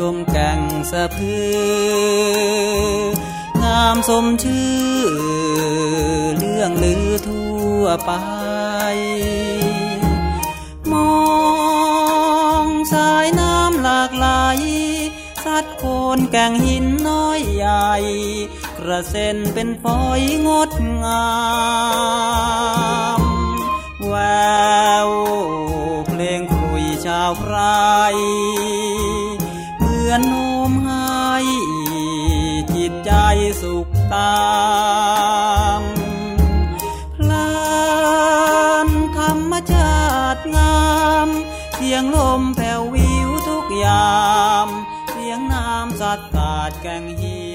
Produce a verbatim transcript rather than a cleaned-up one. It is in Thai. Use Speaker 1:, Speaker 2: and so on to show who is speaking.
Speaker 1: มแก่งสะพืองามสมชื่อเรื่องลือทั่วไปมองสายน้ำหลากไหลสัดโคนแก่งหินน้อยใหญ่กระเซ็นเป็นฝอยงดงามแววเพลงครุยชาวไพรเหมือนโน้มให้จิตใจสุขตามพลานธรรมชาติงามเสียงลมแผ่ววิวทุกยามเสียงน้ำสัดสาดแก่งหิน